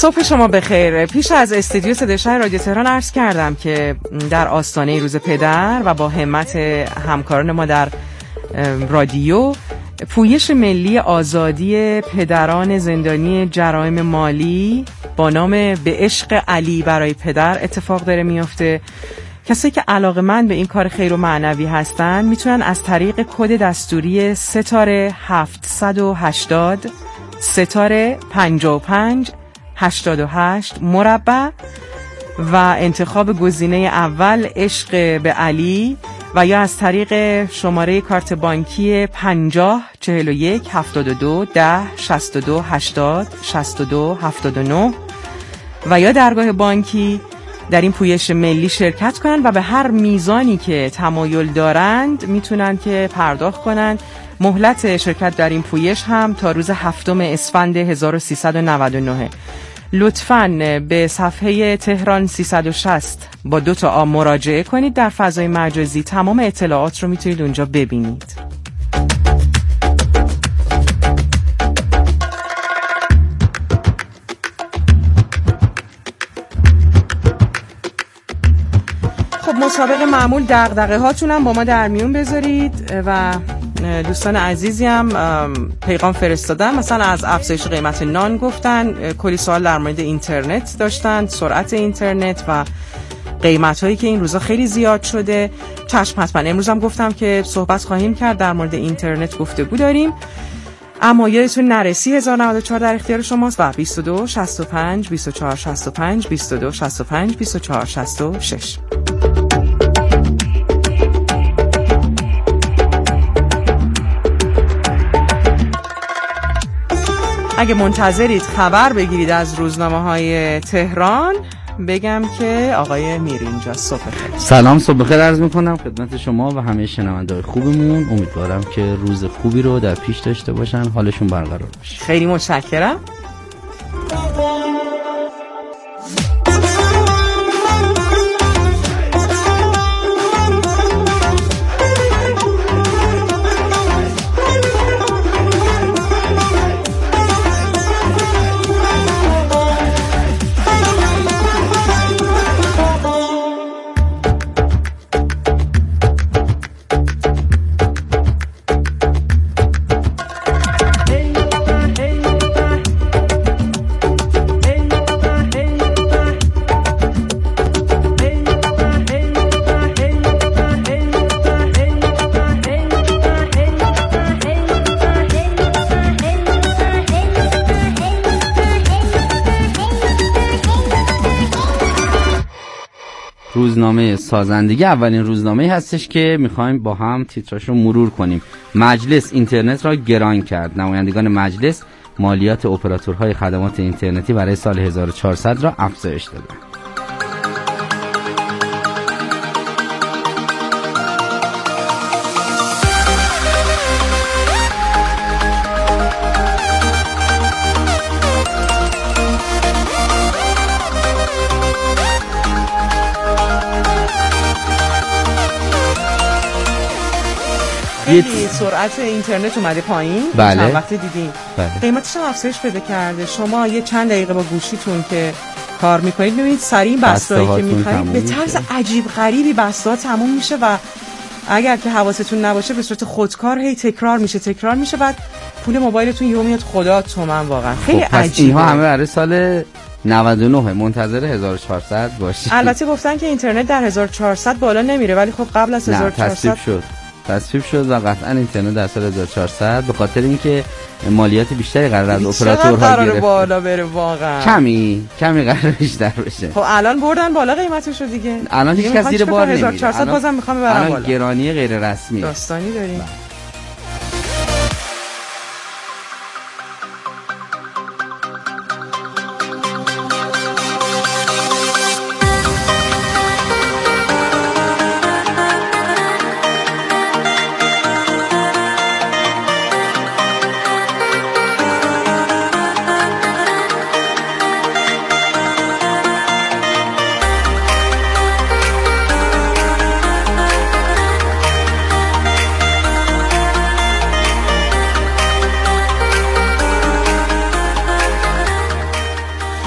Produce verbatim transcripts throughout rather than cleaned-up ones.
صبح شما بخیر. پیش از استودیو صدای شهر رادیو تهران عرض کردم که در آستانه روز پدر و با همت همکاران ما در رادیو پویش ملی آزادی پدران زندانی جرایم مالی با نام به عشق علی برای پدر اتفاق داره میفته. کسایی که علاقه‌مند به این کار خیر و معنوی هستن میتونن از طریق کد دستوری ستاره هفتصد و هشتاد ستاره پنجاه و پنج هشتاد و هشت مربع و انتخاب گزینه اول عشق به علی و یا از طریق شماره کارت بانکی پنجاه چهل و یک هفتاد و دو ده شصت و دو هشتاد شصت و دو هفتاد و نه و یا درگاه بانکی در این پویش ملی شرکت کنن و به هر میزانی که تمایل دارند میتونن که پرداخت کنن. مهلت شرکت در این پویش هم تا روز هفتم اسفند هزار و سیصد و نود و نه. لطفاً به صفحه تهران سیصد و شصت با دو تا آ مراجعه کنید در فضای مجازی. تمام اطلاعات رو میتونید اونجا ببینید. خب مسابق معمول دغدغه هاتونم با ما در میون بذارید و دوستان عزیزی هم پیغام فرستادن، مثلا از افزایش قیمت نان گفتن، کلی سوال در مورد اینترنت داشتن، سرعت اینترنت و قیمت هایی که این روزا خیلی زیاد شده. چشم حتما امروز هم گفتم که صحبت خواهیم کرد در مورد اینترنت، گفتگو داریم. اما یادتون نرسی هزار و نود و چهار در اختیار شماست و بیست و دو شصت و پنج بیست و چهار شصت و پنج بیست و دو شصت و پنج بیست و چهار شصت و شش. اگه منتظرید خبر بگیرید از روزنامه‌های تهران، بگم که آقای میر اینجا. صبح بخیر. سلام، صبح بخیر عرض می‌کنم خدمت شما و همه شنونده‌های خوبمون. امیدوارم که روز خوبی رو در پیش داشته باشن، حالشون برقرار باشه. خیلی متشکرم. روزنامه سازندگی اولین روزنامه‌ای هستش که می‌خوایم با هم تیتراشو مرور کنیم. مجلس اینترنت را گران کرد. نمایندگان مجلس مالیات اپراتورهای خدمات اینترنتی برای سال هزار و چهارصد را افزایش دادند. خیلی سرعت اینترنت اومده پایین. بله. چند وقتی دیدیم. بله. قیمتش هم افزایش پیدا کرده. شما یه چند دقیقه با گوشیتون که کار میکنید میبینید سریع بسته‌ای که میخواید به طرز عجیب غریبی بسته تموم میشه و اگر که حواستون نباشه به صورت خودکار هی تکرار میشه تکرار میشه بعد پول موبایلتون یهو میاد خدا تومن. واقعا خیلی خب عجیبه. اینها همه برای سال نود و نه، منتظر هزار و چهارصد باشید. البته گفتن که اینترنت در هزار و چهارصد بالا نمیره، ولی خب قبل از هزار و چهارصد تصویب شد تصویب شد و قطعا اینترنت در سال هزار و چهارصد به خاطر اینکه مالیات بیشتری قرار از اپراتورها گرفت. بالا بره واقعا. کمی کمی قرار بیشتر بشه. خب الان بردن بالا قیمتشو دیگه. الان هیچ کس زیر بار نمیره. هزار و چهارصد بازم میخوام ببرم بالا. الان گرانی غیر رسمی داستانی داریم.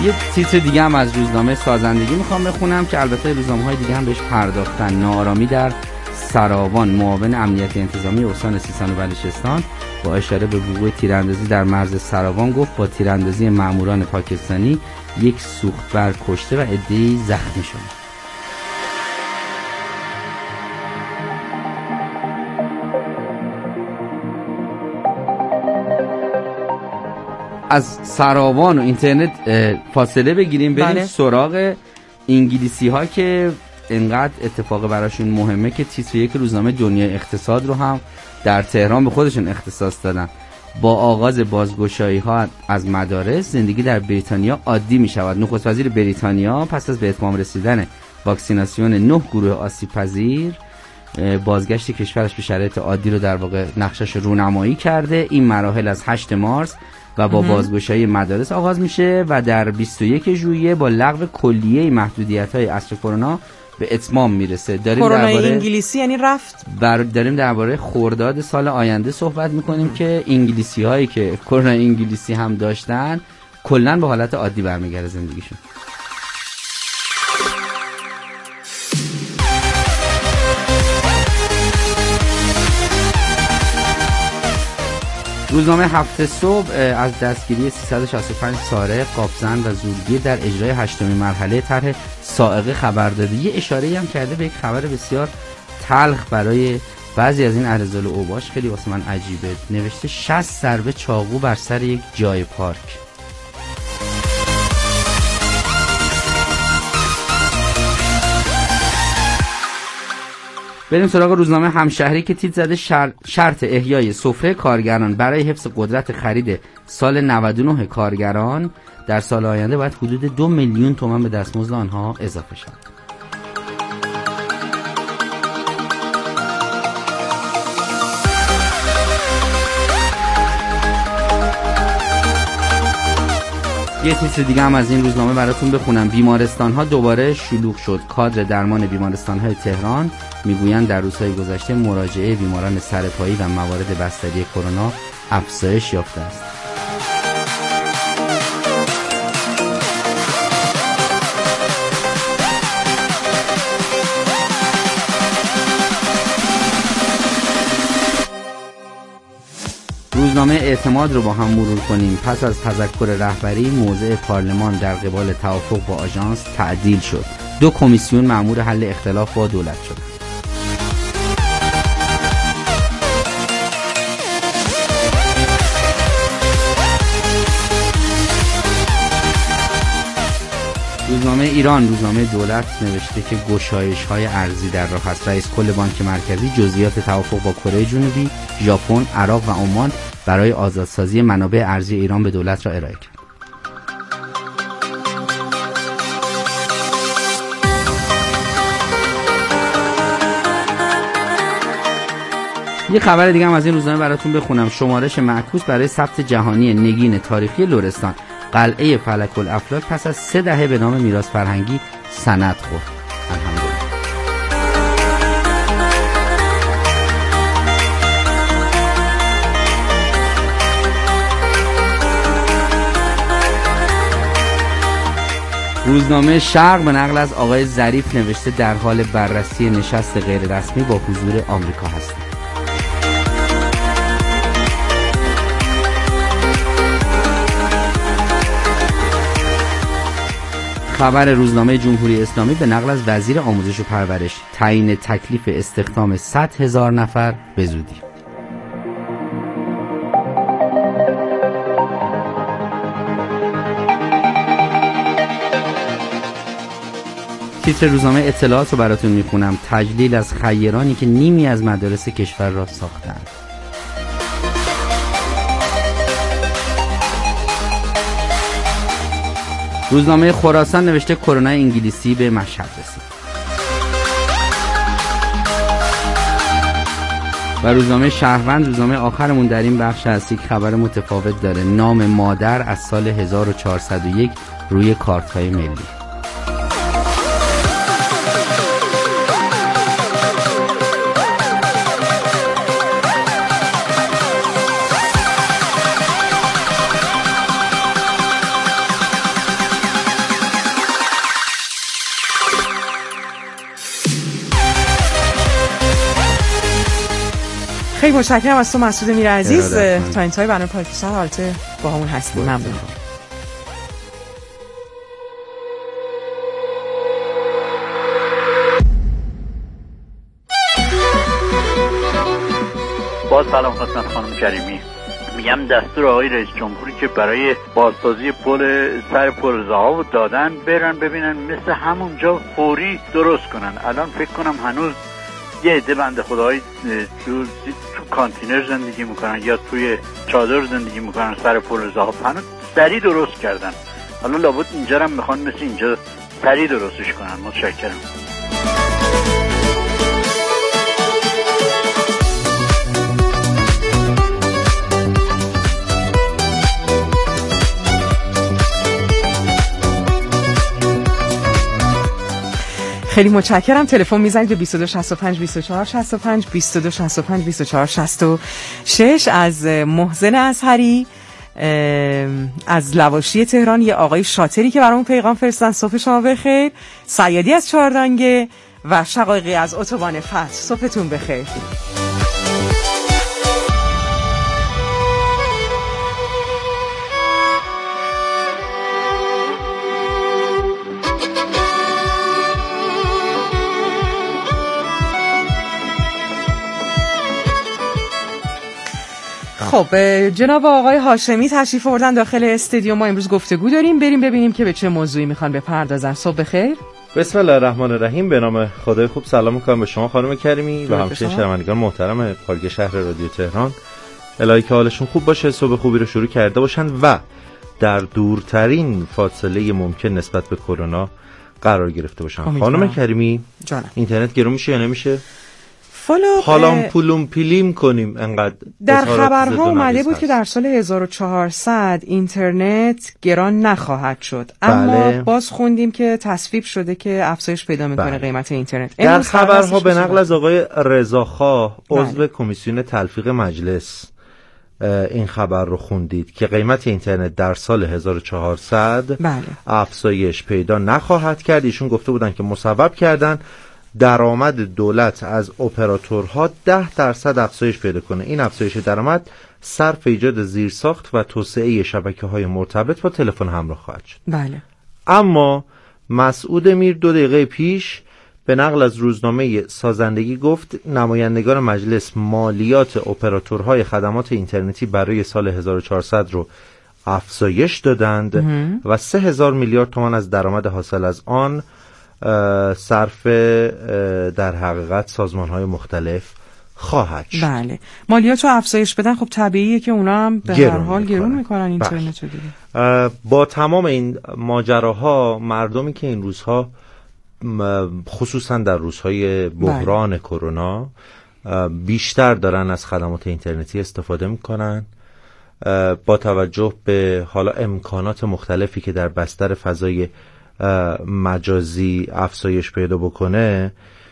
یه تیتر دیگه هم از روزنامه سازندگی میخوام بخونم که البته روزنامه‌های دیگه هم بهش پرداختن. ناآرامی در سراوان، معاون امنیت انتظامی استان سیستان و بلوچستان با اشاره به وقوع تیراندازی در مرز سراوان گفت با تیراندازی ماموران پاکستانی یک سوختبر کشته و عده‌ای زخمی شد. از سراوان و اینترنت فاصله بگیریم بریم بله. سراغ انگلیسی ها که انقدر اتفاق براشون مهمه که تیتر یک روزنامه دنیای اقتصاد رو هم در تهران به خودشون اختصاص دادن. با آغاز بازگشایی ها از مدارس زندگی در بریتانیا عادی می شود. نخست وزیر بریتانیا پس از به اتمام رسیدن واکسیناسیون نه گروه آسیب پذیر بازگشت کشورش به شرایط عادی رو در واقع نقشش رونمایی کرده. این مراحل از هشتم مارس و با بازگشایی مدارس آغاز میشه و در بیست و یکم ژوئیه با لغو کلیه محدودیت‌های اصر کرونا به اتمام میرسه. داریم کرونا انگلیسی یعنی رفت. بر داریم درباره خرداد سال آینده صحبت میکنیم که انگلیسی‌هایی که کرونا انگلیسی هم داشتن کلاً به حالت عادی برمیگرده زندگیشون. روزنامه هفت صبح از دستگیری سیصد و شصت و پنج سارق، قاپزن و زورگیر در اجرای هشتمین مرحله طرح صاعقه خبر داده. یه اشاره‌ای هم کرده به یک خبر بسیار تلخ برای بعضی از این اهل اوباش، خیلی واسه من عجیبه. نوشته شصت ضربه چاقو بر سر یک جای پارک. بریم سراغ روزنامه همشهری که تیتر زده شر... شرط احیای سفره کارگران برای حفظ قدرت خرید سال نود و نه کارگران در سال آینده باید حدود دو میلیون تومان به دستمزد آنها اضافه شود. یه تیتر دیگه هم از این روزنامه براتون بخونم. بیمارستان ها دوباره شلوغ شد. کادر درمان بیمارستان های تهران میگویند در روزهای گذشته مراجعه بیماران سرپایی و موارد بستری کرونا افزایش یافته است. روزنامه اعتماد رو با هم مرور کنیم. پس از تذکر رهبری موضع پارلمان در قبال توافق با آژانس تعدیل شد. دو کمیسیون مأمور حل اختلاف با دولت شد. روزنامه ایران، روزنامه دولت، نوشته که گشایش‌های ارزی در راه است. رئیس کل بانک مرکزی جزئیات توافق با کره جنوبی، ژاپن، عراق و عمان برای آزادسازی منابع ارزی ایران به دولت را ارائه کرد. یه خبر دیگه هم از این روزنامه براتون بخونم. شمارش معکوس برای ثبت جهانی نگین تاریخی لرستان. قلعه فلک الافلاک پس از سه دهه به نام میراث فرهنگی سند خورد. الحمدلله. روزنامه شرق به نقل از آقای ظریف نوشته در حال بررسی نشست غیر رسمی با حضور آمریکا هستند. خبر روزنامه جمهوری اسلامی به نقل از وزیر آموزش و پرورش تعیین تکلیف استخدام صد هزار نفر به زودی. تیتر روزنامه اطلاعات رو براتون میخونم. تجلیل از خیرانی که نیمی از مدارس کشور را ساختند. روزنامه خراسان نوشته کرونا انگلیسی به مشهد رسید. و روزنامه شهروند، روزنامه آخرمون در این بخش هست، یک خبر متفاوت داره. نام مادر از سال هزار و چهارصد و یک روی کارت‌های ملی. متشکرم از تو مسعود میرعزیز. تا انتهای برنامه پادکست حالته با همون هستیم. ممنون. با سلام خدمت خانم کریمی. میگم دستور آقای رئیس جمهوری که برای بازسازی پل سر پل رضاها دادن برن ببینن مثل همونجا فوری درست کنن. الان فکر کنم هنوز یه عده بنده خدای تو تو کانتینر زندگی میکنن یا توی چادر زندگی میکنن سر پل رضاها، هنوز سریع درست کردن. حالا لابد اینجا هم میخوان مثل اینجا سریع درستش کنن. متشکرم. خیلی متشکرم. تلفن میزنید به بیست و دو شصت و پنج بیست و چهار شصت و پنج بیست و دو شصت و پنج بیست و چهار شصت و شش. از محسن اطهری از لواشی تهران، یه آقای شاطری که برامون پیغام فرستادن. صبح شما بخیر. سیادی از چهاردانگه و شقایقی از اتوبان فتح. صبحتون بخیر. خب جناب آقای هاشمی تشریف آوردن داخل استودیو. ما امروز گفتگو داریم، بریم ببینیم که به چه موضوعی میخوان بپردازن. صبح بخیر. بسم الله الرحمن الرحیم. به نام خدای خوب سلام میکنم به شما خانم کریمی و همچنین شنوندگان محترم پارک شهر رادیو تهران. الهی که حالشون خوب باشه، صبح خوبی رو شروع کرده باشن و در دورترین فاصله ممکن نسبت به کرونا قرار گرفته باشن. خانم کریمی جانم. اینترنت گرون میشه یا نمیشه؟ فالو حالام پولم پیلیم کنیم انقدر. در خبرها اومده بود که در سال هزار و چهارصد اینترنت گران نخواهد شد، اما بله. باز خوندیم که تصویب شده که افزایش پیدا میکنه بله. قیمت اینترنت. در خبرها به نقل از آقای رضاخواه عضو بله. کمیسیون تلفیق مجلس این خبر رو خوندید که قیمت اینترنت در سال هزار و چهارصد بله. افزایش پیدا نخواهد کرد. ایشون گفته بودن که مصوب کردن درآمد دولت از اپراتورها ده درصد افزایش پیدا کنه. این افزایش درآمد صرف ایجاد زیرساخت و توسعه شبکه‌های مرتبط با تلفن همراه خواهد شد. بله. اما مسعود میر دو دقیقه پیش به نقل از روزنامه سازندگی گفت نمایندگان مجلس مالیات اپراتورهای خدمات اینترنتی برای سال هزار و چهارصد رو افزایش دادند مهم. و سه هزار میلیارد تومان از درآمد حاصل از آن صرف در حقیقت سازمان‌های مختلف خواهد شد. بله. مالیات رو افزایش بدن خب طبیعیه که اونا هم به هر حال گرون میکنن اینترنت رو دیگه. با تمام این ماجراها مردمی که این روزها خصوصا در روزهای بحران بله. کرونا بیشتر دارن از خدمات اینترنتی استفاده میکنن، با توجه به حالا امکانات مختلفی که در بستر فضای مجازی افزایش پیدا بکنه،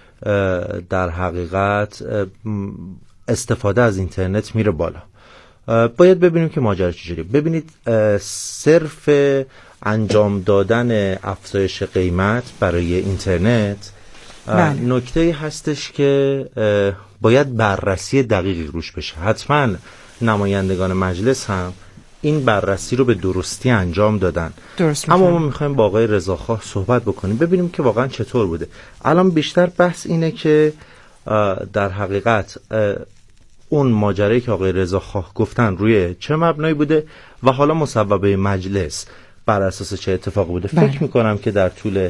در حقیقت استفاده از اینترنت میره بالا. باید ببینیم که ماجرا چجوری. ببینید صرف انجام دادن افزایش قیمت برای اینترنت بله. نکته هستش که باید بررسی دقیقی روش بشه. حتما نمایندگان مجلس هم این بررسی رو به درستی انجام دادن. اما ما میخوایم با آقای رضاخواه صحبت بکنیم ببینیم که واقعا چطور بوده. الان بیشتر بحث اینه که در حقیقت اون ماجرایی که آقای رضاخواه گفتن روی چه مبنایی بوده و حالا مصوبه مجلس بر اساس چه اتفاقی بوده. بله. فکر میکنم که در طول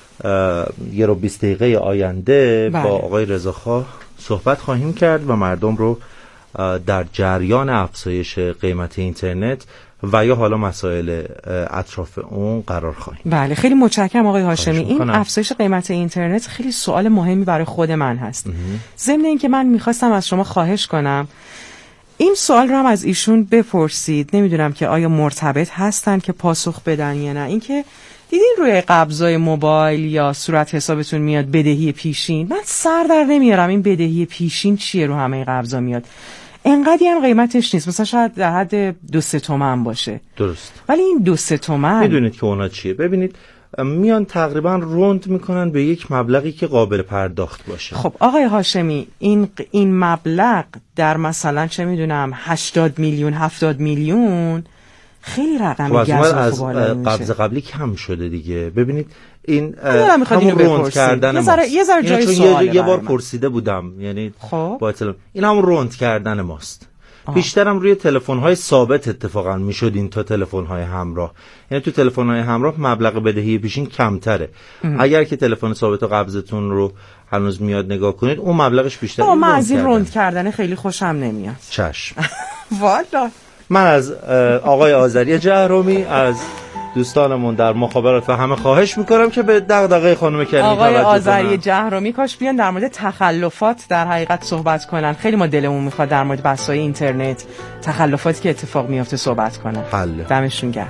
یه رو بیست دقیقه آینده بله. با آقای رضاخواه صحبت خواهیم کرد و مردم رو در جریان افزایش قیمت اینترنت و یا حالا مسائل اطراف اون قرار خواهیم. بله خیلی متشکرم آقای هاشمی. این افزایش قیمت اینترنت خیلی سوال مهمی برای خود من هست. ضمن اینکه من میخواستم از شما خواهش کنم این سوال رو هم از ایشون بپرسید. نمیدونم که آیا مرتبط هستن که پاسخ بدن یا نه. اینکه دیدین روی قبضای موبایل یا صورت حسابتون میاد بدهی پیشین؟ من سر در نمیارم این بدهی پیشین چیه رو همه قبضا میاد. انقدی هم قیمتش نیست، مثلا شاید در حد دو سه تومن باشه. درست. ولی این دو سه تومن میدونید که اونا چیه؟ ببینید میان تقریبا روند میکنن به یک مبلغی که قابل پرداخت باشه. خب آقای هاشمی، این این مبلغ در مثلا چه میدونم هشتاد میلیون هفتاد میلیون خیلی رقم خب گزاف از بالا میشه. قبض قبلی کم شده دیگه. ببینید این همون روند کردن یه ذره یه ذره جای سواله. یه, یه بار پرسیده بودم، یعنی خب با اطلاع این همون روند کردن ماست. بیشترم روی تلفن‌های ثابت اتفاقا میشد این تا تلفن‌های همراه. یعنی تو تلفن‌های همراه مبلغ بدهی پیشین کمتره. ام. اگر که تلفن ثابت و قبضتون رو هنوز میاد نگاه کنید اون مبلغش بیشتره. اما من از این روند کردن خیلی خوشم نمیاد. چشم. والا من از آقای آذری جهرومی، از دوستانمون در مخابرات و همه خواهش میکنم که به دغدغه خانم کریمی توجه کنن. آقای آذری جهرومی کاش بیان در مورد تخلفات در حقیقت صحبت کنن. خیلی ما دلمون میخواد در مورد بحث‌های اینترنت، تخلفاتی که اتفاق میفته صحبت کنن. حله. دمشون گرم.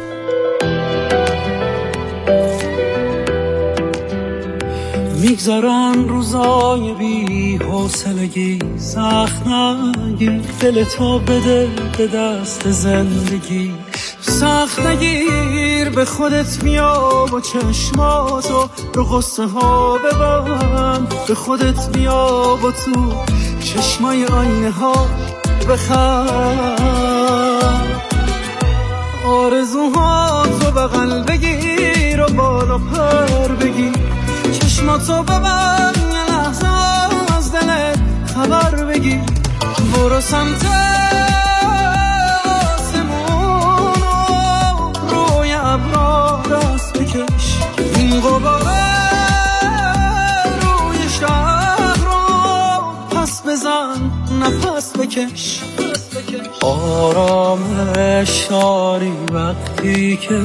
میگذارن روزای بی حوصلگی، سخت نگیر دلتو بده به دست زندگی، سخت نگیر به خودت بیا و چشماتو رو قصه ها ببند، به خودت بیا و تو چشمای آینه ها بخند، آرزوهاتو بغل بگیر و بالا پر بگیر، چشماتو ببند یه لحظه از دلت خبر بگیر، برو سمت آسمون و روی ابرا دست بکش، این غباره روی شهر رو پس بزن نفس بکش، آرامش داری وقتی که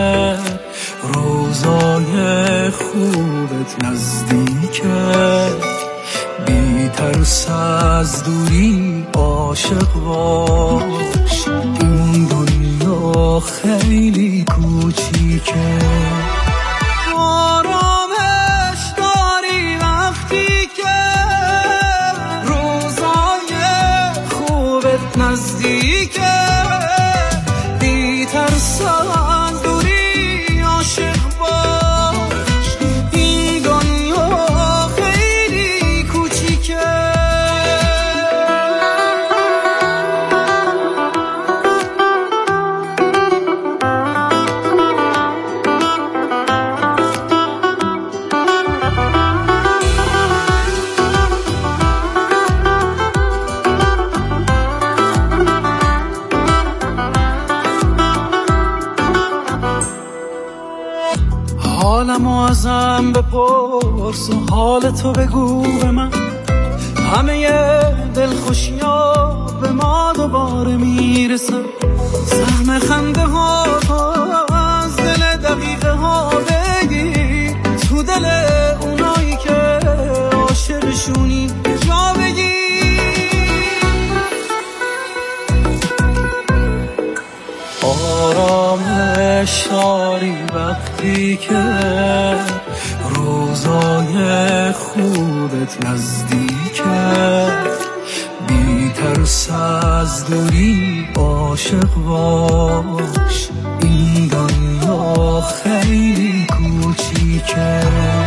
روزای خوبت نزدیکه، بی ترس از دوری عاشق باش، این دنیا خیلی کوچیکه، آرامش داری وقتی که روزای خوبت نزدیکه، بی ترس از دوری عاشق باش، این دنیا خیلی کوچیکه. حالمو ازم بپرس و حالتو بگو به من، همه دلخوشی‌ها به ما دوباره میرسن، سهم خنده ها از دل دقیقه ها بگیر، تو دل اونایی که عاشقشونی جا بگیر، آرامش داری وقتی که روزای خوبت نزدیکه، بی ترس از دوری عاشق باش، این دنیا خیلی کوچیکه،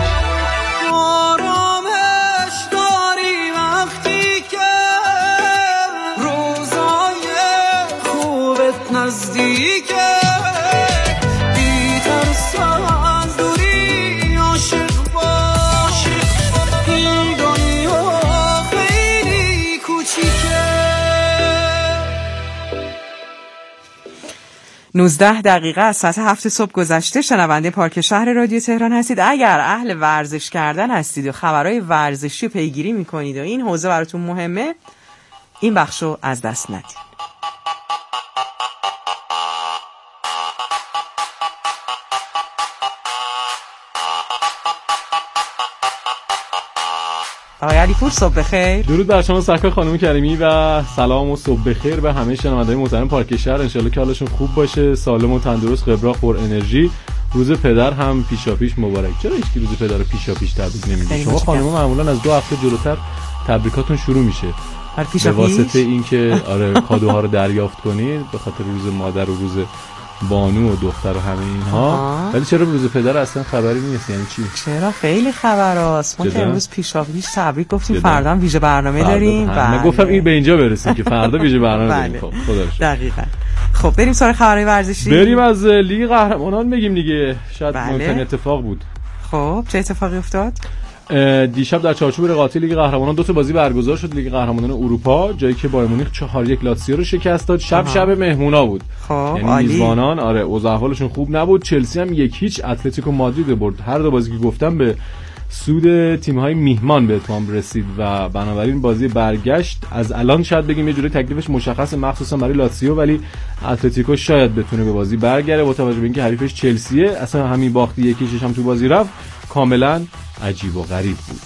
آرامش داری وقتی که روزای خوبت نزدیکه، بی ترس از دوری عاشق باش، این دنیا خیلی کوچیکه. نوزده دقیقه از ساعت هفت صبح گذشته. شنونده پارک شهر رادیو تهران هستید. اگر اهل ورزش کردن هستید و خبرهای ورزشی رو پیگیری میکنید و این حوزه براتون مهمه، این بخشو از دست ندید. آقای علیپور صبح بخیر. درود بر شما سرکار خانم کریمی و سلام و صبح بخیر به همه شنونده‌های محترم پارک شهر. انشالله که حالشون خوب باشه، سالم و تندرست، قبراق، پر انرژی. روز پدر هم پیشاپیش مبارک. چرا هیچ کی روز پدر رو پیشاپیش تبریک نمیگه؟ شما خانم‌ها معمولا از دو هفته جلوتر تبریکاتون شروع میشه. به واسطه اینکه آره کادوها رو دریافت کنید به خاطر روز مادر و روز بانو و دختر و همه اینها، ولی چرا روز پدر اصلا خبری نیست؟ یعنی چی؟ چرا خیلی خبراست. ما که امروز پیشاپیش تبریک گفتیم، فردا هم ویژه برنامه داریم. من گفتم این به اینجا برسیم که فردا ویژه برنامه داریم. خب خدا رو شکر. دقیقاً. خب بریم سراغ خبرهای ورزشی. بریم از لیگ قهرمانان بگیم دیگه. شاید مهمترین اتفاق بود. خب چه اتفاقی افتاد؟ دیشب در چارچوب رقابت لیگ قهرمانان دو تا بازی برگزار شد. لیگ قهرمانان اروپا، جایی که بایر مونیخ چهار یک لاتزیو رو شکست داد. شب آها. شب مهمونا بود. خب یعنی میزبانان آره اوضاع احوالشون خوب نبود. چلسی هم یک هیچ اتلتیکو مادرید برد. هر دو بازی که گفتم به سود تیم‌های میهمان به اتمام رسید و بنابراین بازی برگشت از الان شاید بگیم یه جوری تکلیفش مشخصه، مخصوصا برای لاتزیو، ولی اتلتیکو شاید بتونه به بازی برگره با توجه به اینکه حریفش چلسیه. اصلا همین باختی یکیش هم تو بازی رفت کاملا عجیب و غریب بود.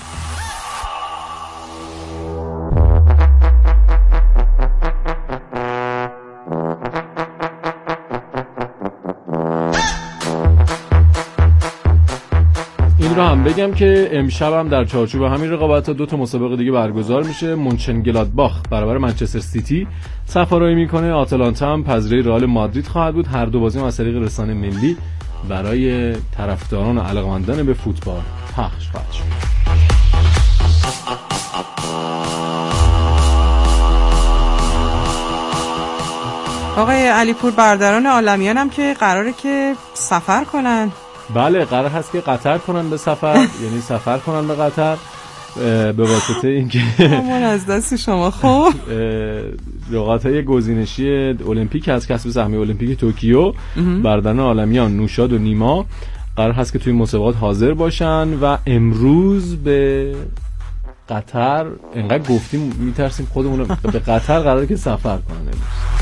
این رو هم بگم که امشب هم در چارچوب همین رقابت‌ها دو تا مسابقه دیگه برگزار میشه. مونچنگلادباخ برابر منچستر سیتی سفرایی میکنه. آتلانتا هم پذیرای رئال مادرید خواهد بود. هر دو بازی هم از طریق رسانه ملی برای طرفداران و علاقه‌مندان به فوتبال پخش خواهد شد. آقای علیپور، برادران عالمیان هم که قراره که سفر کنن. بله قرار هست که قطر کنن به سفر یعنی سفر کنن به قطر به واسطه اینکه همون از دست شما. خب رقابت‌های گزینشی المپیک از کسب سهمیه المپیک توکیو، برادران عالمیان نوشاد و نیما قرار هست که توی مسابقات حاضر باشن و امروز به قطر، انقدر گفتیم میترسیم خودمون به قطر قراره که سفر کنن امروز.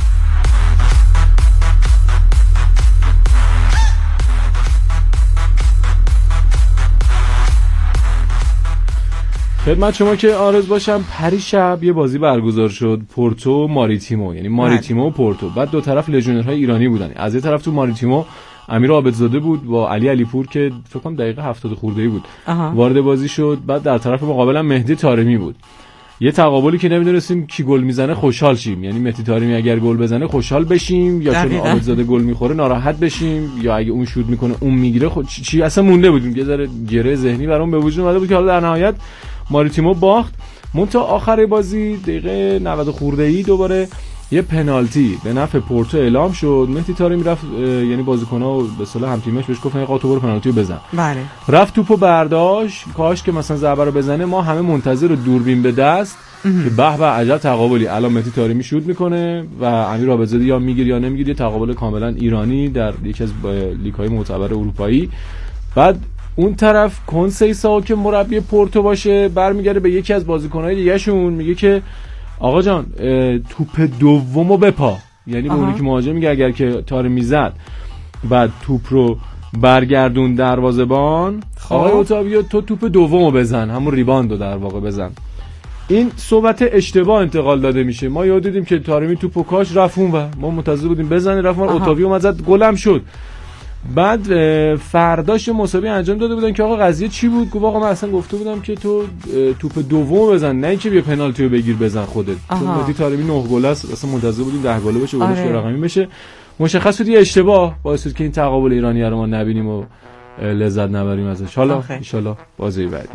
خدمت شما که عارض باشم، پریشب یه بازی برگزار شد، پورتو ماریتیمو، یعنی ماریتیمو و پورتو. بعد دو طرف لژیونرهای ایرانی بودن. از یه طرف تو ماریتیمو امیر عابدزاده بود با علی علیپور که فکر کنم دقیقه هفتاد خورده‌ای بود آها. وارد بازی شد. بعد در طرف مقابلم مهدی طارمی بود. یه تقابلی که نمیدونستیم کی گل میزنه خوشحال شیم، یعنی مهدی طارمی اگر گل بزنه خوشحال بشیم یا چون عابدزاده گل میخوره ناراحت بشیم، یا اگه اون شوت میکنه اون میگیره خود چی, چی اصلا مونده بودیم. یه ذره گره ذهنی برام به وجود اومده بود که حالا در نهایت ماریتیمو باخت. منتها آخر بازی دقیقه نود خورده‌ای دوباره یه پنالتی به نفع پورتو اعلام شد. مهدی طارمی رفت، یعنی بازیکن‌ها به اصطلاح هم تیمش بهش گفتن آقا تو برو پنالتی رو بزن. بله. رفت توپو برداشت، کاش که مثلا ضربه رو بزنه. ما همه منتظر دوربین به دست که به به عجب تقابلی الان مهدی طارمی شوت میکنه و امیر عابدزاده یا میگیره یا نمیگیره. تقابل کاملا ایرانی در یکی از لیگ‌های معتبر اروپایی. بعد اون طرف کنسیسا که مربی پورتو باشه برمیگره به یکی از بازیکن‌های دیگه‌شون میگه که آقا جان توپ دومو بپا، یعنی به اونی که مهاجم میگه اگر که تار میزد بعد توپ رو برگردون دروازه‌بان، آقای اوتاویو تو توپ دومو بزن، همون ریباندو در واقع بزن. این صحبت اشتباه انتقال داده میشه. ما یاد دیدیم که تارمی توپو کاش رفون و ما منتظر بودیم بزنه، رفون اوتاویو اومد زد گلم شد. بعد فرداش مسابقه انجام داده بودن که آقا قضیه چی بود؟ گفت آقا من اصلا گفته بودم که تو توپ دوم بزن، نه اینکه بیا پنالتی رو بگیر بزن خودت. چون مهدی طارمی نه گل است، اصلا منتظر بودیم ده گل بشه، گلش آره. رقمی بشه. مشخص بود یه اشتباه باعث شد که این تقابل ایرانی رو ما نبینیم و لذت نبریم ازش. حالا ان شاءالله بازی بعدی.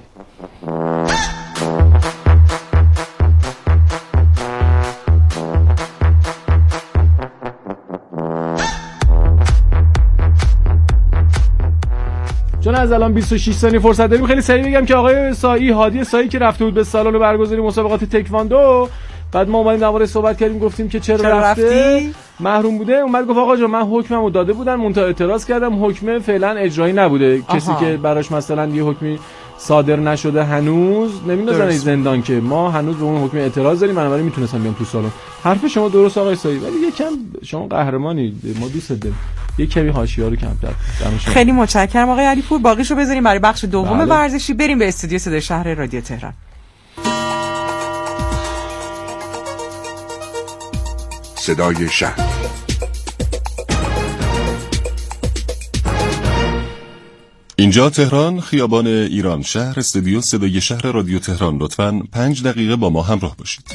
چون از الان بیست و شش ثانیه فرصت داریم خیلی سریع بگم که آقای سایی، هادی سایی که رفته بود به سالن برگزاری مسابقات تکواندو، بعد ما اومدیم درباره صحبت کردیم، گفتیم که چرا, چرا رفته رفتی؟ محروم بوده. اومد گفت آقا جان من حکممو داده بودن، منتها اعتراض کردم، حکم فعلا اجرایی نبوده. آها. کسی که براش مثلا یه حکمی صادر نشده هنوز نمیندازن زندان، که ما هنوز به اون حکم اعتراض داریم، بنابراین میتونستم بیام تو سالن. حرف شما درست آقای سایی، ولی یکم شما قهرمانی، ما دوست داریم یک کمی حاشیه‌ها رو کمتر. خیلی متشکرم آقای علیپور. باقیشو بذاریم برای بخش دوم بله. ورزشی. بریم به استودیو صدای شهر رادیو تهران. صدای شهر. اینجا تهران، خیابان ایران شهر، استودیو صدای شهر رادیو تهران. لطفاً پنج دقیقه با ما همراه باشید.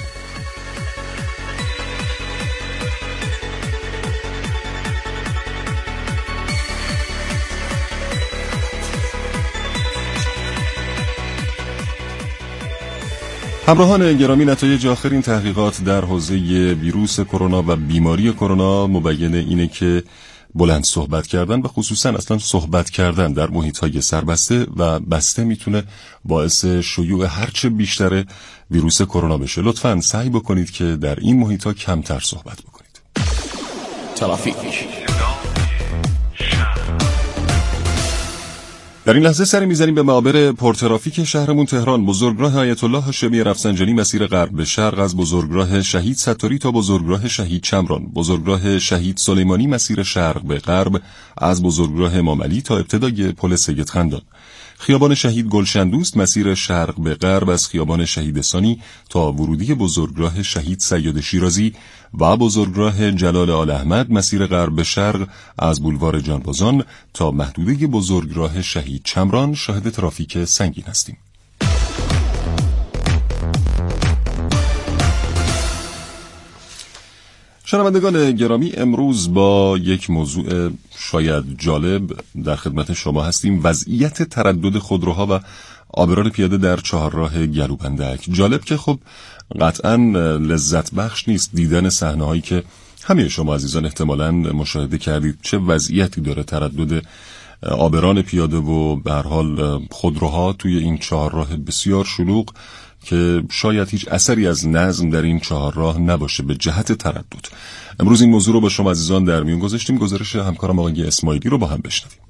همراهان گرامی، نتایج آخر این تحقیقات در حوزه ویروس کرونا و بیماری کرونا مبین اینه که بلند صحبت کردن و خصوصا اصلا صحبت کردن در محیط‌های سربسته و بسته میتونه باعث شیوع هرچه بیشتر ویروس کرونا بشه. لطفاً سعی بکنید که در این محیط‌ها کمتر صحبت بکنید. ترافیک. در این لحظه سری میزنیم به معابر پرترافیک شهرمون تهران. بزرگراه آیت الله هاشمی رفسنجانی مسیر غرب به شرق از بزرگراه شهید ستاری تا بزرگراه شهید چمران، بزرگراه شهید سلیمانی مسیر شرق به غرب از بزرگراه امام علی تا ابتدای پل سید خندان، خیابان شهید گلشن دوست مسیر شرق به غرب از خیابان شهید ثانی تا ورودی بزرگراه شهید سید شیرازی و بزرگراه جلال آل احمد مسیر غرب به شرق از بولوار جانبازان تا محدوده بزرگراه شهید چمران شاهد ترافیک سنگین هستیم. شنوندگان گرامی، امروز با یک موضوع شاید جالب در خدمت شما هستیم: وضعیت تردد خودروها و عابران پیاده در چهارراه گلوبندک. جالب که خب قطعاً لذت بخش نیست دیدن صحنه‌هایی که همه شما عزیزان احتمالاً مشاهده کردید. چه وضعیتی داره تردد عابران پیاده و به هر حال خودروها توی این چهارراه بسیار شلوغ که شاید هیچ اثری از نظم در این چهارراه نباشه به جهت تردد. امروز این موضوع رو با شما عزیزان در میون گذاشتیم. گزارش همکارم آقای اسماعیلی رو با هم بشنویم.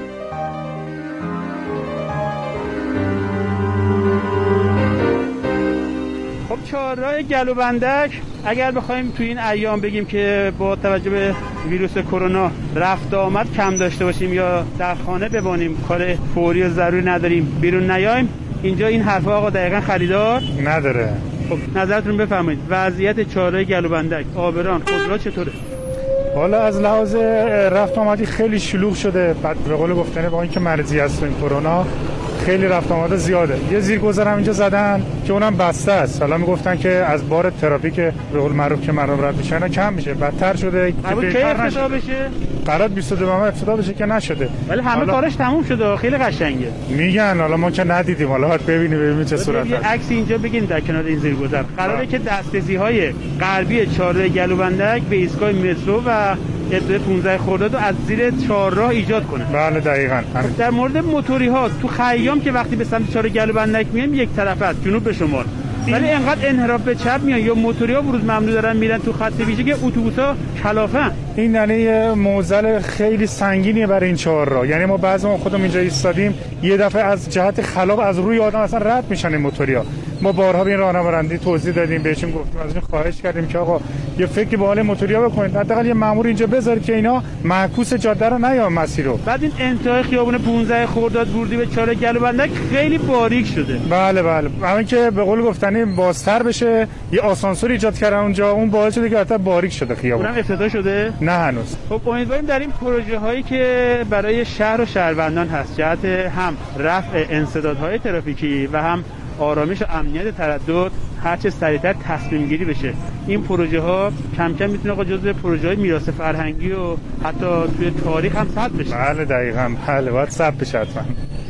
خب چهارراه گلوبندک اگر بخوایم توی این ایام بگیم که با توجه به ویروس کرونا رفت آمد کم داشته باشیم یا در خانه بمانیم، کار فوری و ضروری نداریم، بیرون نیایم، اینجا این حرفا آقا دقیقاً خریدار نداره. خب نظرتون بفرمایید وضعیت چهارراه گلوبندک، عابران، خودرو چطوره؟ حالا از لحاظ رفت آمدی خیلی شلوغ شده. بعد به قول گفتنه با اینکه مرضی هست این کرونا خیلی رفت آمد زیاده. یه زیرگذر هم اینجا زدن که اونم بسته است. حالا میگفتن که از بار ترافیک به قول معروف که مردم رد میشن کم میشه، بدتر شده. قرار کی افتتاح بشه؟ قرار بیست و دو ماه افتتاح بشه که نشده. ولی همه کارش تموم شده، خیلی قشنگه. میگن حالا ما که ندیدیم، حالا باید ببینیم ببینیم چه صورت هست. یه عکس اینجا بگین در کنار این زیرگذر. قراره که دسترسی‌های غربی چهارراه گلوبندک به ایستگاه مترو و ابتدای پانزده خرداد از زیر چهارراه ایجاد کنه. بله دقیقاً. در مورد موتوری ها تو خیام که وقتی به سمت چهارراه گلوبندک میایم یک طرف است، جنوب به شمال، ولی انقدر انحراف به چپ میان یا موتوری ها ورود ممنوع دارن میرن تو خط ویژه که اتوبوسا کلافن. این یعنی موزل خیلی سنگینیه برای این چهارراه. یعنی ما بعضی ما خودمون اینجا ایستادیم یه دفعه از جهت خلاف از روی آدم اصلا رد میشن این موتوریا. ما بارها به این راهنمایی توضیح دادیم، بهشون گفتیم، ازشون خواهش کردیم که آقا یه فکری به حال موتوریا بکنید، حداقل یه مأمور اینجا بذارید که اینا معکوس جاده رو نیام مسیر رو. بعد این انتهای خیابون پانزده خرداد ورودی به چهارراه گلوبندک خیلی باریک شده. بله بله، همین که به قول گفتنی بازتر بشه، یه آسانسور ایجاد کردن اونجا، اون باعث شده که حتی باریک شده خیابون. اونم افتتاح شده؟ نه هنوز. خب امیدواریم در این پروژه هایی که برای شهر و شهروندان هست جهت هم رفع انسدادهای ترافیکی و هم آرامش و امنیت تردد هرچه سریعتر تصمیم گیری بشه. این پروژه ها کم کم میتونه جزو پروژه های میراث فرهنگی و حتی توی تاریخ هم ثبت بشه. بله دقیقاً، بله باید ثبت بشه حتما.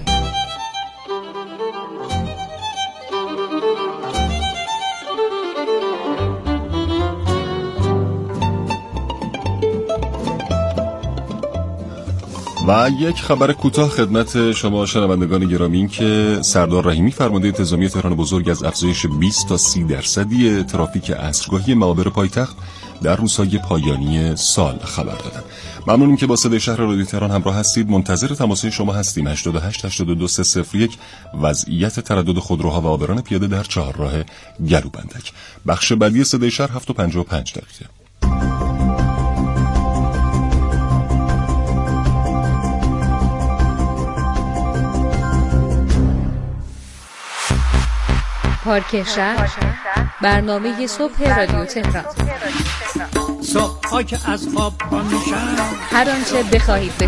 و یک خبر کوتاه خدمت شما شنوندگان گرامی، این که سردار رحیمی فرمانده انتظامی تهران بزرگ از افزایش بیست تا سی درصدی ترافیک عصرگاهی معابر پایتخت در روزهای پایانی سال خبر دادن. ممنونیم که با صدای شهر رادیو تهران همراه هستید. منتظر تماسهای شما هستیم. هشتاد و هشت هشتاد و دو سه صفر یک وضعیت تردد خودروها و عابران پیاده در چهارراه گلوبندک. بخش بعدی صدای شهر هفت و پنجاه و پنج دقیقه. پارک شهر، برنامه صبح رادیو تهران. صبح که از خواب پا میشم، هر آنچه بخواهید